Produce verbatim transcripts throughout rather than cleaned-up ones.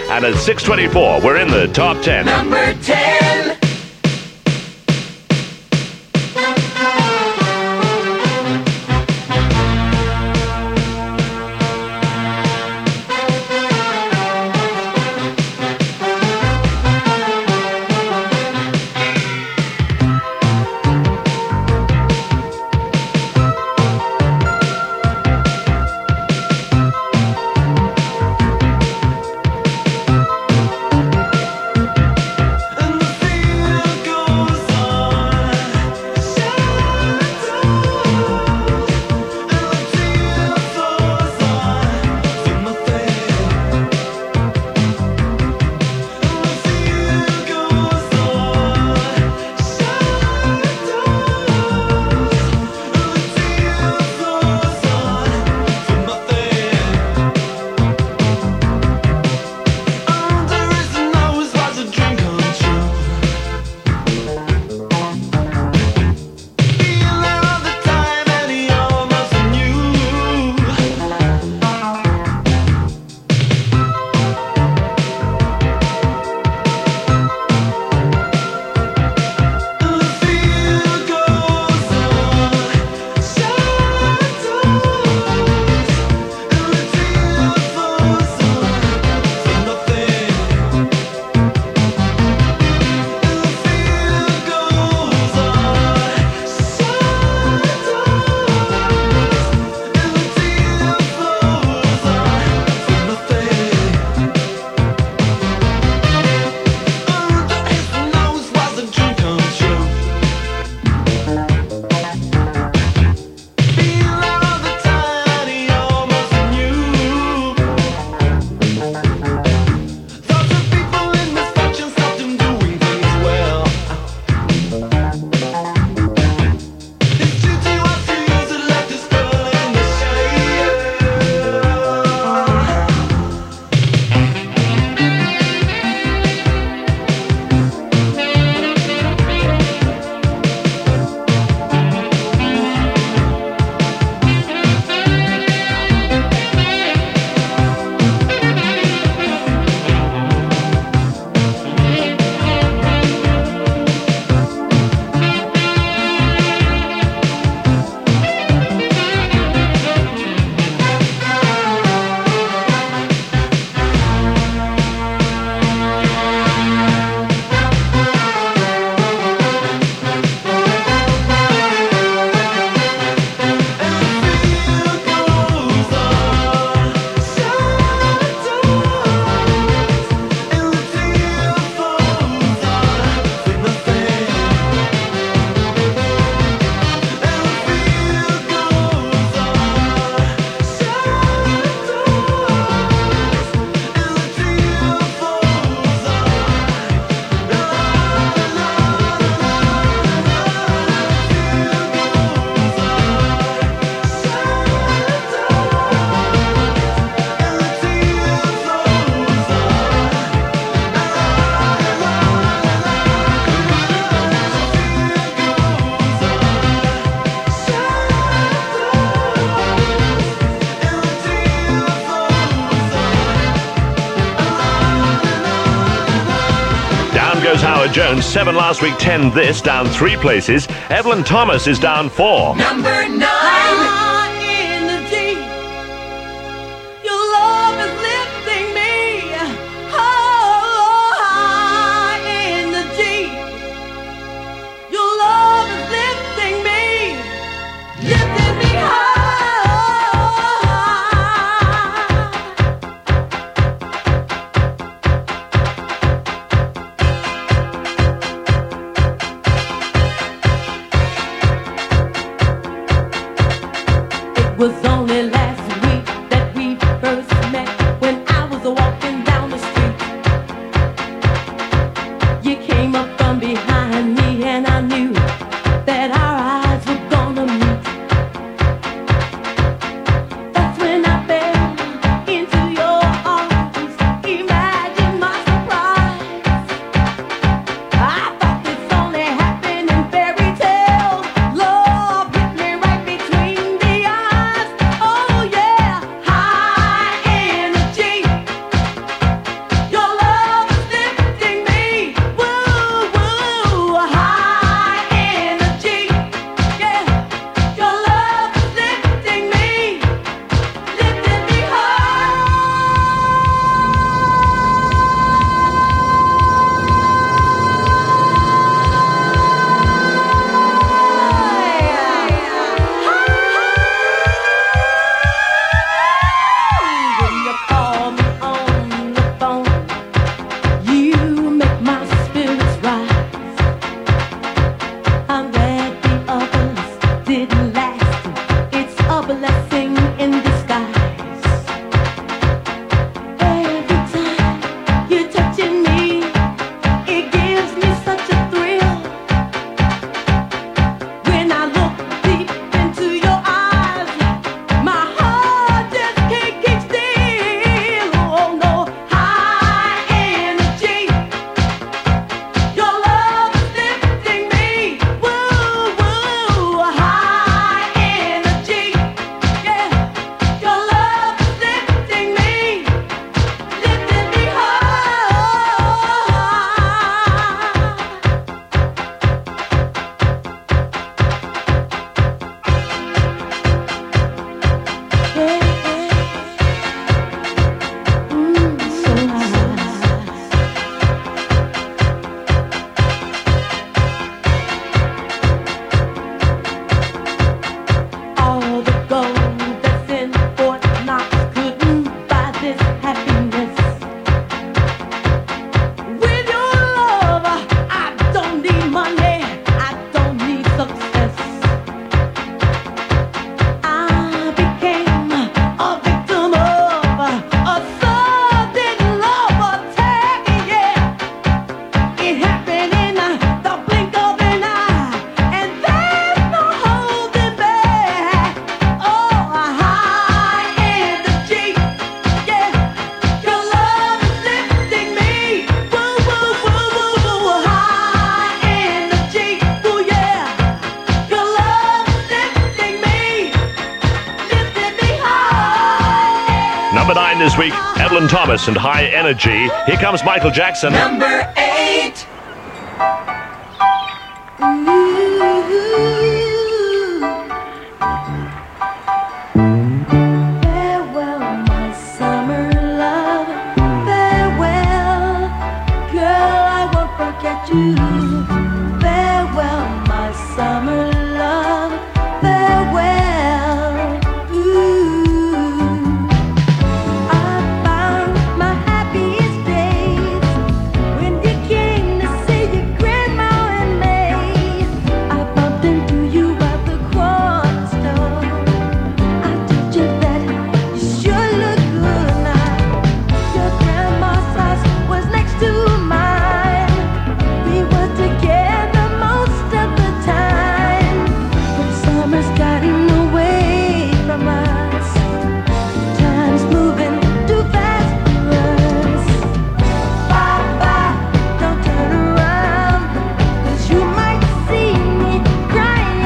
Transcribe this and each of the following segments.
And at six twenty-four, we're in the top ten. Number ten. Goes Howard Jones, seven last week, ten this, down three places. Evelyn Thomas is down four. Number nine. High in the deep, your love is lifting me. Oh, high in the deep, your love is lifting me, lifting me high. week, Evelyn Thomas and High Energy. Here comes Michael Jackson. Number eight. Farewell, my summer love. Farewell, girl, I won't forget you. Farewell, my summer love. Farewell. Ooh. I found my happiest days when you came to see your grandma and me. I bumped into you at the corner store. I told you that you sure look good now. Your grandma's house was next to mine. We were together most of the time, but summer's gotten away from us. Time's moving too fast for us. Bye bye, don't turn around, 'cause you might see me crying.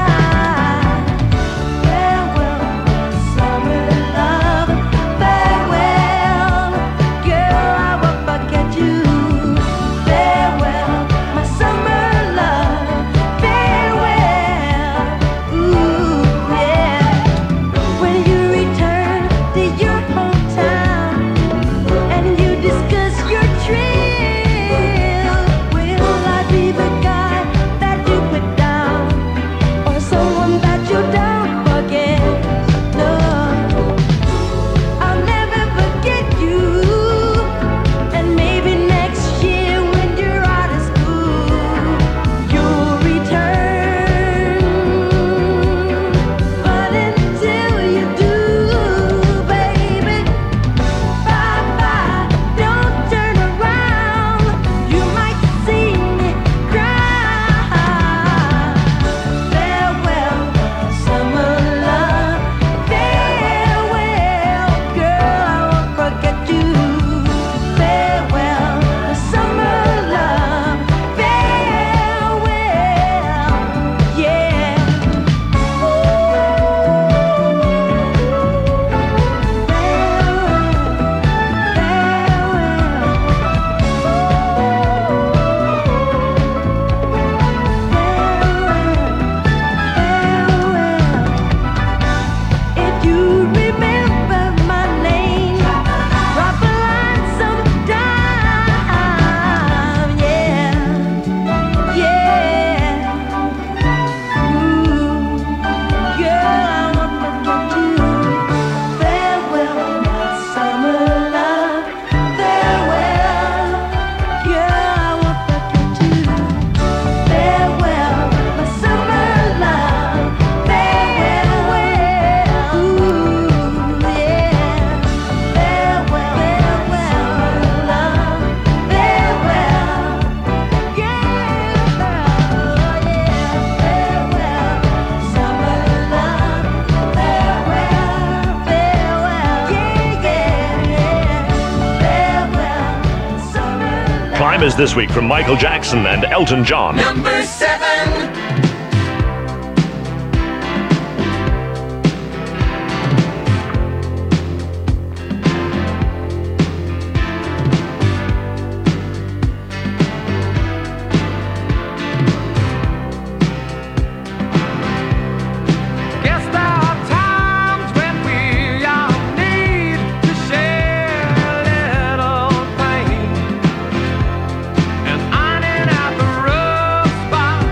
Farewell, summer love. Farewell, girl, I won't forget you. Farewell, my summer love. Farewell, ooh, yeah. When you return to your hometown and you discuss your trail, will I be the guy that you put down, or someone that you don't forget? No, I'll never forget you. And maybe next year when you're out of school, you'll return. But until you do, baby, bye bye, don't turn around. You might see me cry. Farewell, summer love. Farewell, girl, I won't forget you. Farewell, summer love. Farewell, yeah. If you remember my name, drop a line sometime, yeah, yeah. Ooh, girl, I won't forget you. Farewell, my summer love. Farewell, girl, I won't forget you. Farewell, my summer love. Farewell, ooh, yeah. Farewell, farewell, love. Farewell, girl, yeah. Farewell, summer love. Farewell, farewell, yeah, yeah, yeah. Farewell, summer love. Climbers this week from Michael Jackson and Elton John. Number seven. Guess there are times when we all need to share a little pain, and ironing out the rough spots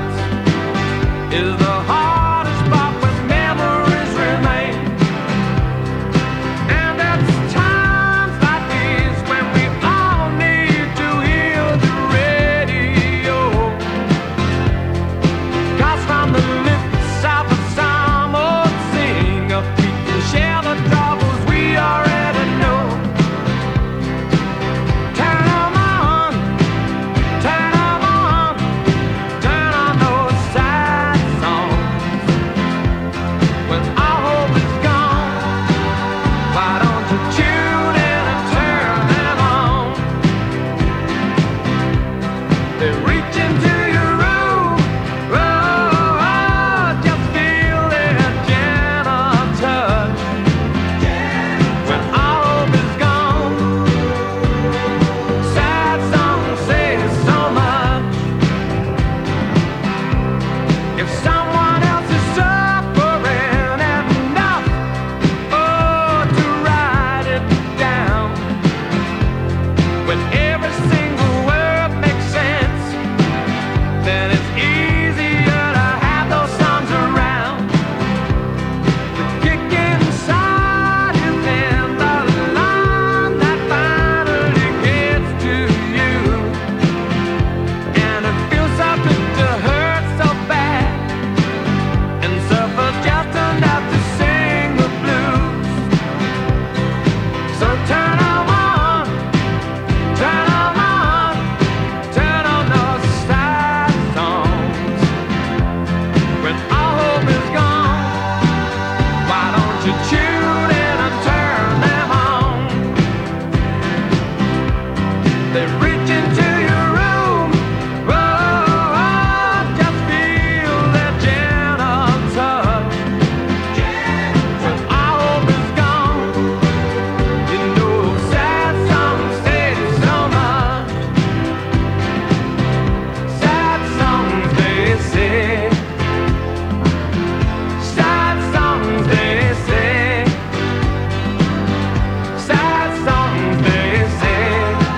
They reach into your room. Oh, just feel their gentle touch. When all hope is gone, you know sad songs say so much. Sad songs they say. Sad songs they say. Sad songs they say.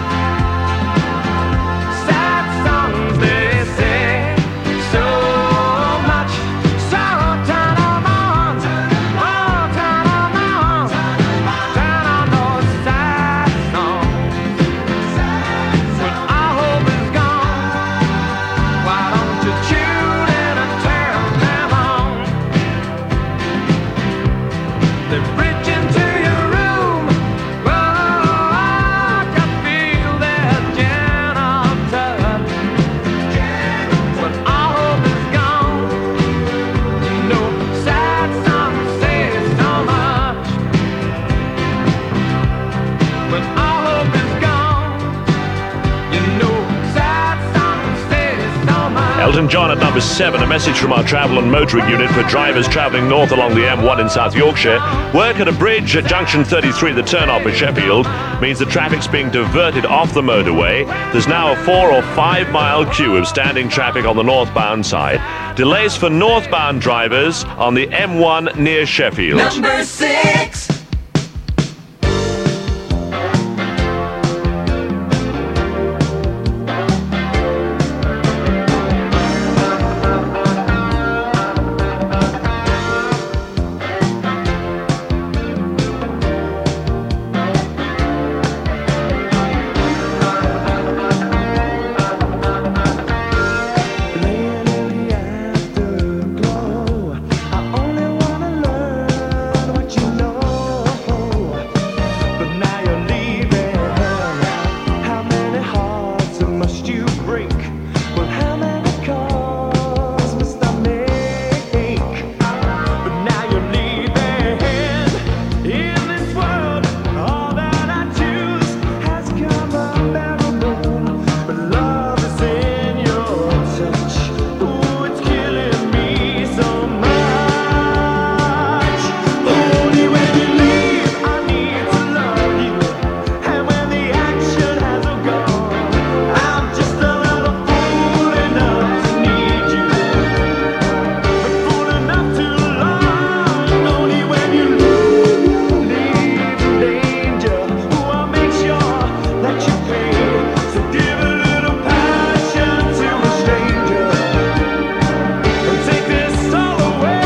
Sad songs they say. So much. So turn 'em on. Oh, turn 'em on. Turn on those sad songs. When our hope is gone, why don't you tune in and turn them on? They reach into your room. Oh, I can feel their gentle touch. When our hope is gone, you know sad songs say so much. When our hope is gone, you know sad songs say so much. Elton John at number seven, a message from our travel and motoring unit for drivers travelling north along the M one in South Yorkshire. Work at a bridge at junction thirty-tee, the turn-off at Sheffield, means the traffic's being diverted off the motorway. There's now a four or five mile queue of standing traffic on the northbound side. Delays for northbound drivers on the M one near Sheffield. Number six. Laying in the afterglow, I only wanna learn what you know. But now you're leaving. How many hearts must you break? Well, how many calls must I make? But now you're leaving. In this world, all that I choose has come unbearable. But love is in your touch. Ooh, it's killing me so much. Only when you leave, I need to love you. And when the action has all gone, I'm just a little fool enough to need you. But fool enough to love. Only when you leave, leave in danger. Ooh, I'll make sure that you pay. So give a little passion to a stranger. And take this all away.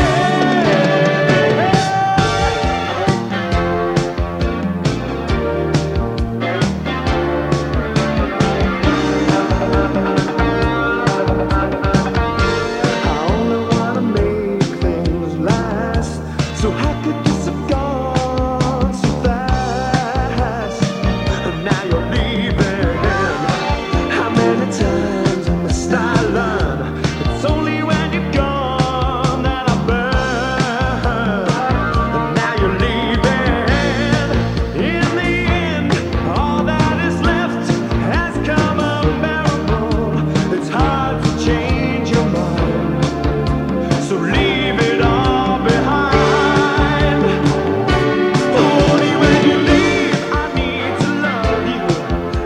I only wanna make things last. So how could this have gone so fast? And now you're leaving. How many times must I learn? It's only when you're gone that I burn. And now you're leaving. In the end, all that is left has come unbearable. It's hard to change your mind. So leave it all behind. Only when you leave, I need to love you.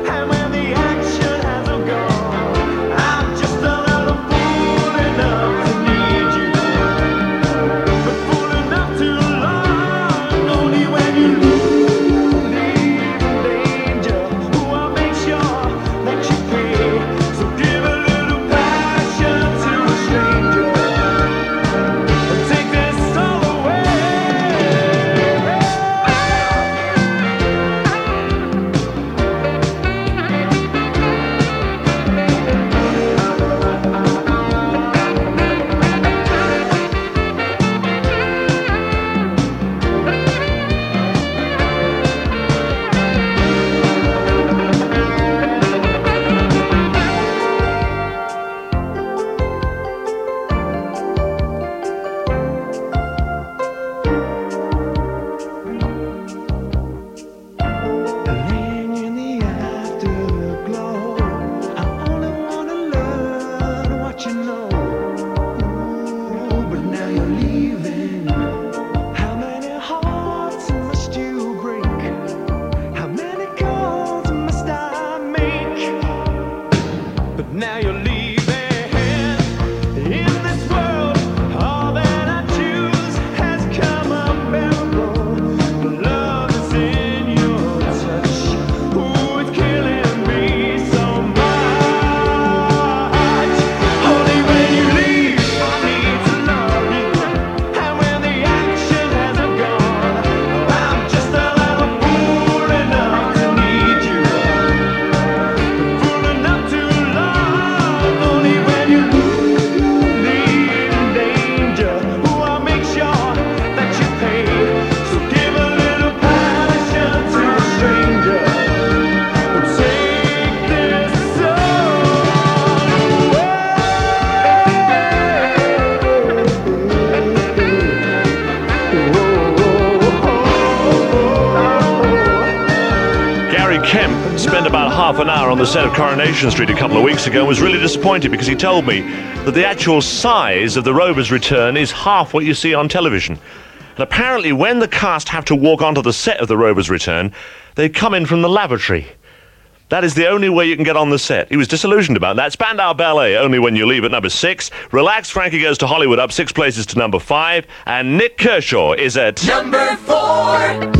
spent about half an hour on the set of Coronation Street a couple of weeks ago and was really disappointed because he told me that the actual size of the Rover's Return is half what you see on television. And apparently when the cast have to walk onto the set of the Rover's Return, they come in from the lavatory. That is the only way you can get on the set. He was disillusioned about that. Spandau Ballet, Only When You Leave, at number six. Relax, Frankie Goes to Hollywood, up six places to number five. And Nick Kershaw is at Number four.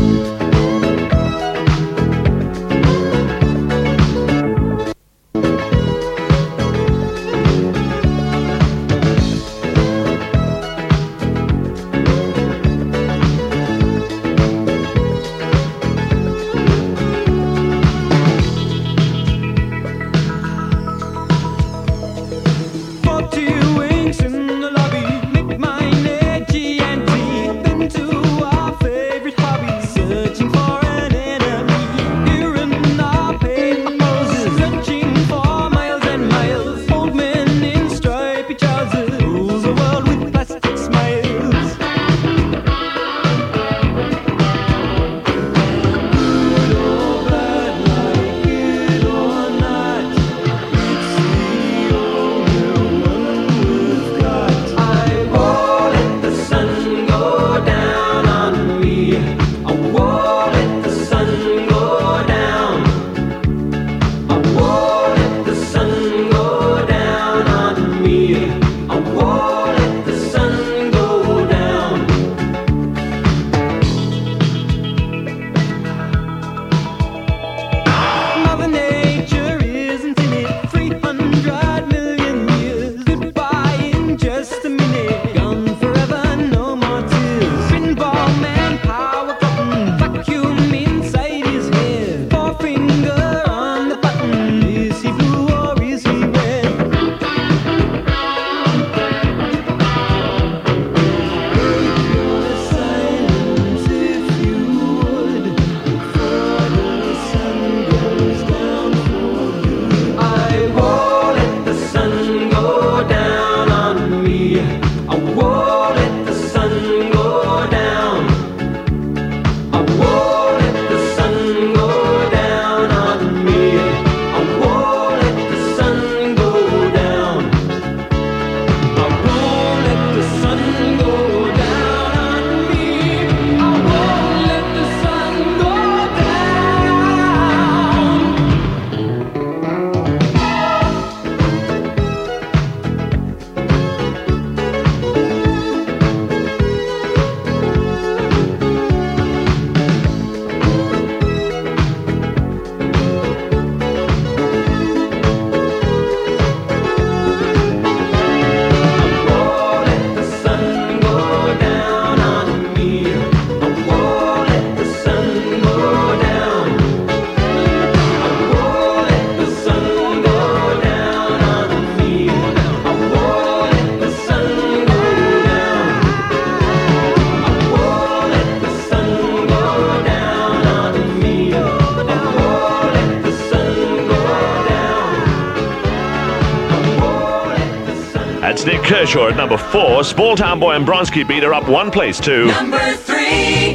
That's Nick Kershaw at number four. Small Town Boy and Bronski Beat are up one place to Number three.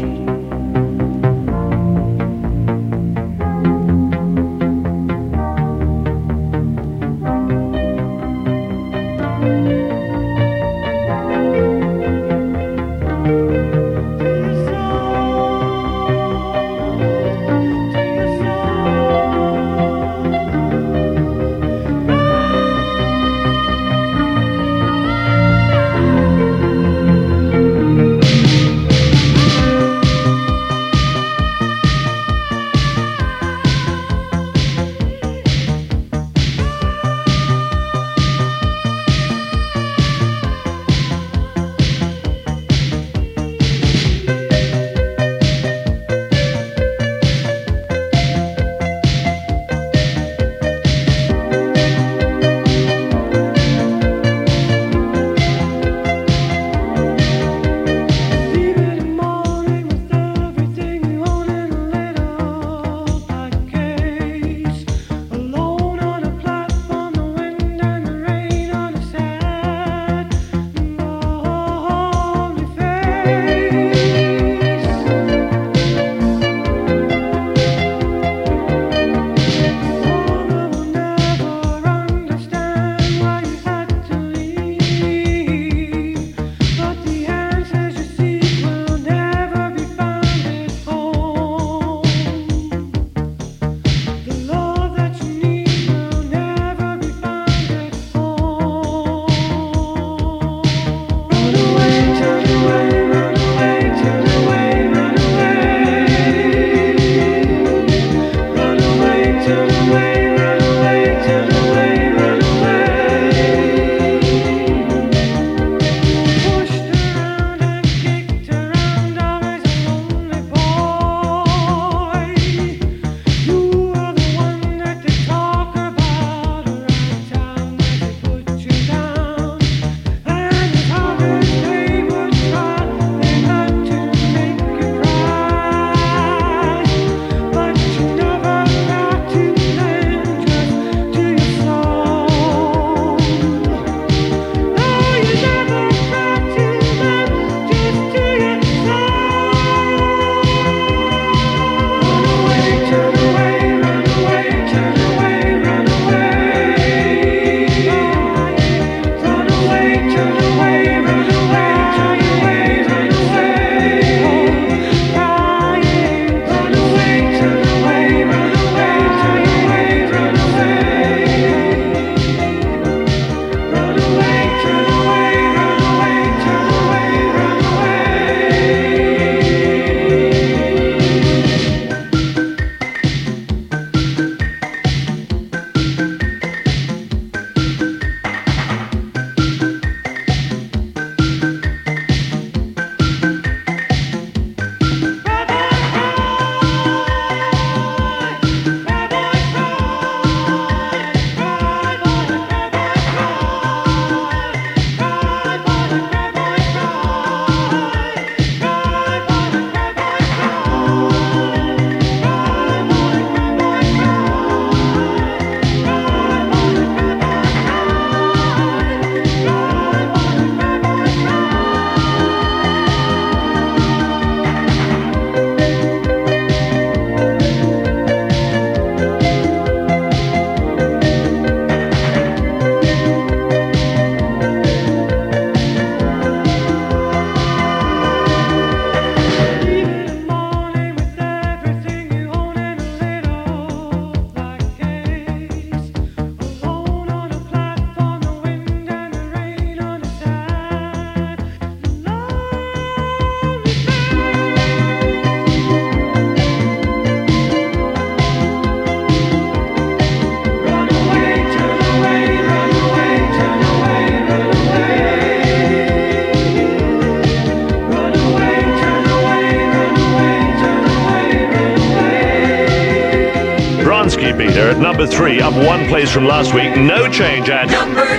Beater at number three, up one place from last week. No change at number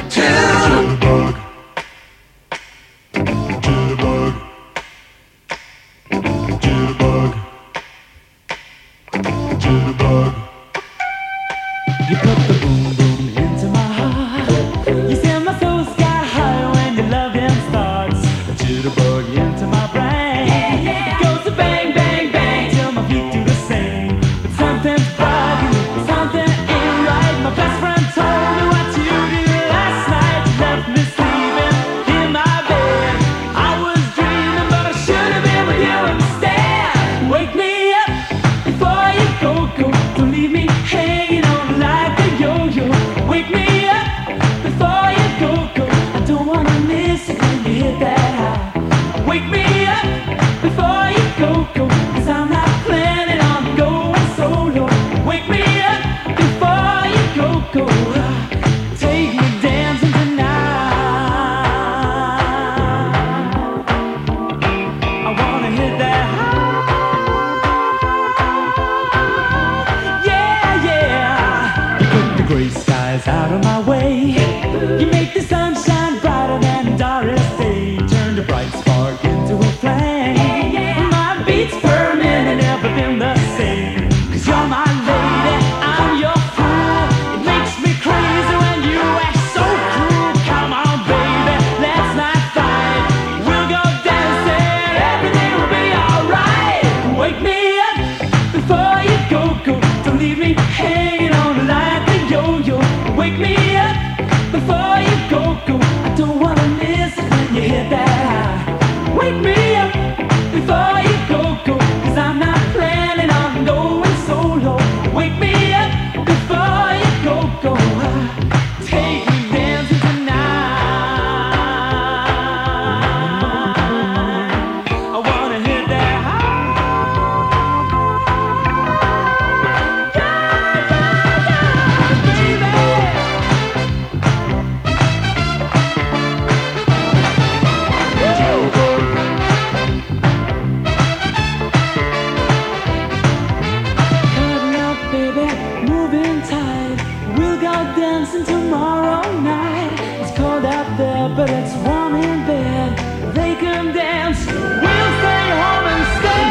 two. You put the boom boom into my heart. You send my soul sky high when your loving starts. A jitterbug into my brain. It goes to bang bang bang till my feet do the same. But something's bugging me, something ain't right. My best friend told me what you did last night. You left me sleeping in my bed. I was dreaming, but I should have been with you instead. Wake me up before you go go. Don't leave me hanging on like a yo-yo. dancing tomorrow night. It's cold out there, but it's warm in bed. They can dance, we'll stay home instead.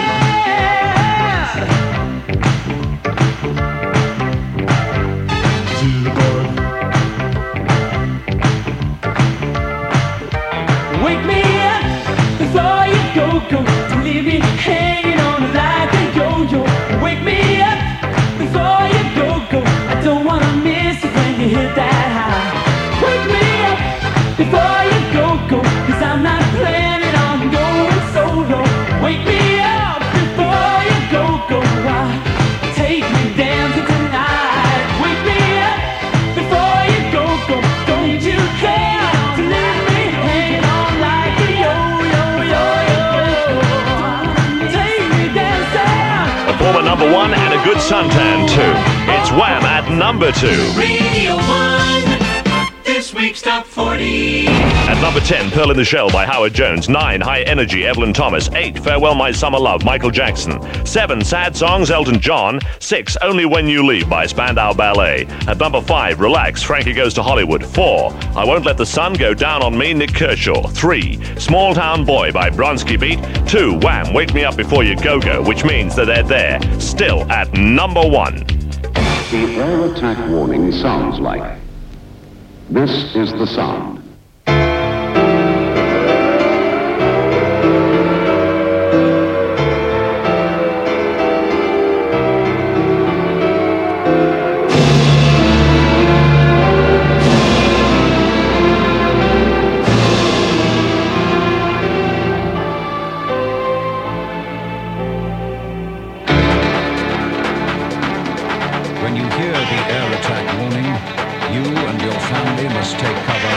Wake me up before you go, go. Don't leave me hanging on like a yo-yo. Wake me up before you go, go. I don't wanna miss it when you hit that high. Wake me up before you go, go. Cause I'm not planning on going solo. Wake me up before you go, go. Ah, take me dancing tonight. Wake me up before you go, go. Don't you care to leave me hanging on like a yo-yo-yo-yo. Take me dancing. A former number one and a good suntan too. It's Wham at number two. Radio one, this week's top forty. At number ten, Pearl in the Shell by Howard Jones. nine, High Energy, Evelyn Thomas. eight, Farewell My Summer Love, Michael Jackson. seven, Sad Songs, Elton John. six, Only When You Leave by Spandau Ballet. At number five, Relax, Frankie Goes to Hollywood. four, I Won't Let the Sun Go Down on Me, Nick Kershaw. three, Small Town Boy by Bronski Beat. two, Wham, Wake Me Up Before You Go Go, which means that they're there, still at number one. The air attack warning sounds like. This is the sound. When you hear the air attack warning, you and your family must take cover.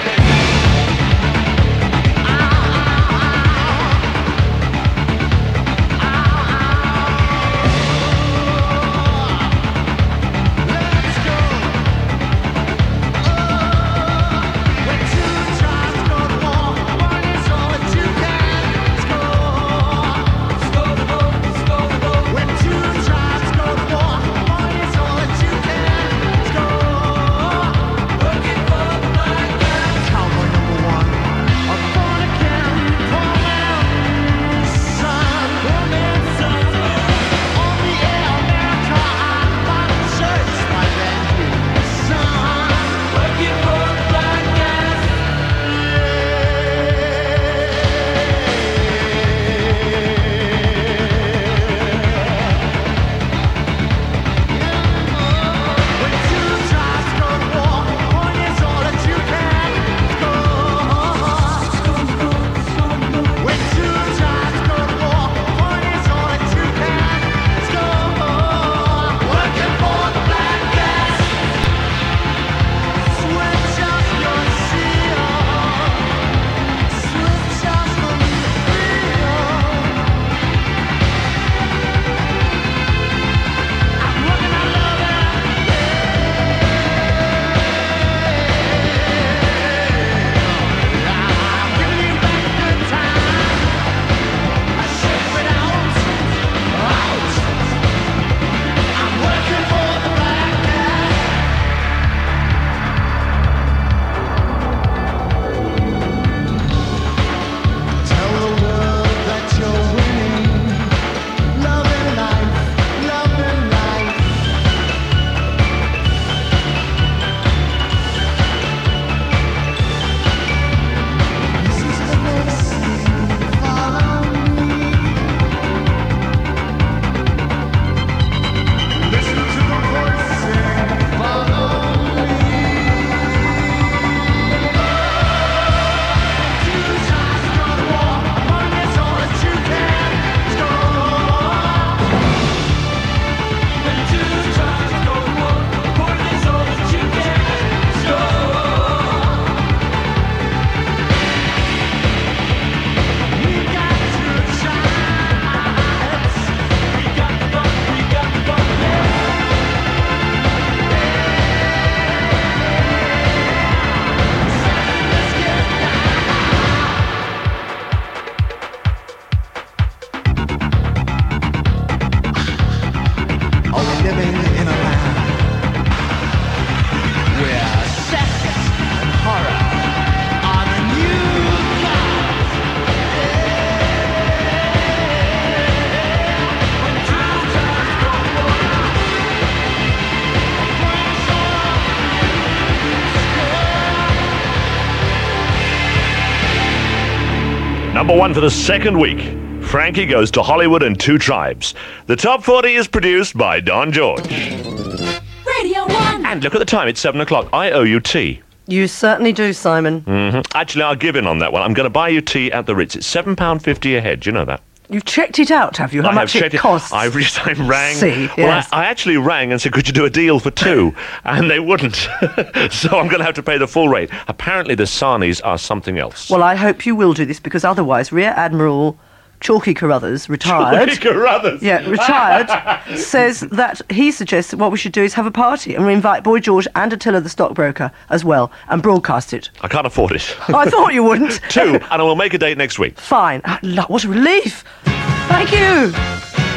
Cowboy Number one for the second week. Frankie Goes to Hollywood and Two Tribes. The top forty is produced by Don George. Radio one. And look at the time, it's seven o'clock. I owe you tea. You certainly do, Simon. hmm Actually, I'll give in on that one. I'm going to buy you tea at the Ritz. It's seven pounds fifty a head. Do you know that? You've checked it out, have you? How I much have it checked costs? I, re- I rang. See, well, yes. I, I actually rang and said, could you do a deal for two? And they wouldn't. So I'm going to have to pay the full rate. Apparently the sarnies are something else. Well, I hope you will do this, because otherwise Rear Admiral Chalky Carruthers, retired... Chalky Carruthers. Yeah, retired, says that he suggests that what we should do is have a party and we invite Boy George and Attila the stockbroker as well and broadcast it. I can't afford it. Oh, I thought you wouldn't. Two, and I will make a date next week. Fine. Ah, lo- What a relief. Thank you.